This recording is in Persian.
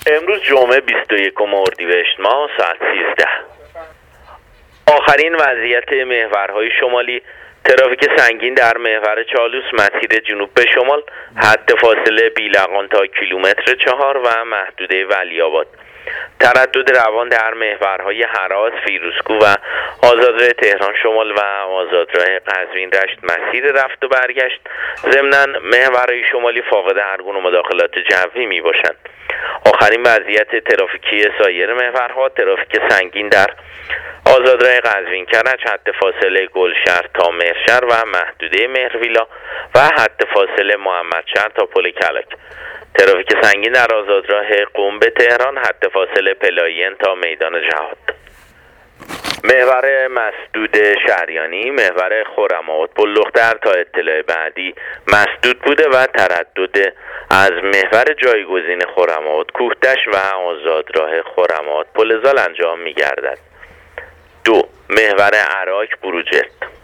امروز جمعه 21 اردیبهشت ماه ساعت 13. آخرین وضعیت محورهای شمالی: ترافیک سنگین در محور چالوس مسیر جنوب به شمال، حد فاصله بیلقان تا کیلومتر 4 و محدوده ولی‌آباد. تردد روان در محورهای هراس، فیروزکوه و آزادراه تهران شمال و آزادراه قزوین رشت مسیر رفت و برگشت. ضمناً محورهای شمالی فاقد هر گونه مداخلات جوی می باشند. آخرین وضعیت ترافیکی سایر محورها: ترافیک سنگین در آزادراه قزوین کرج، حد فاصله گلشهر تا مهرشهر و محدوده مهرویلا و حد فاصله محمدشهر تا پل کلک. ترافیک سنگین در آزادراه قم به تهران، حد فاصله پلاین تا میدان جهاد. محور مسدود شهریانی، محور خرم‌آباد بلوختر تا اطلاع بعدی مسدود بوده و تردد از محور جایگزین خرم‌آباد کوهدشت و آزادراه خرم‌آباد پل زال انجام می‌گردد. 2. محور عراق بروجرد.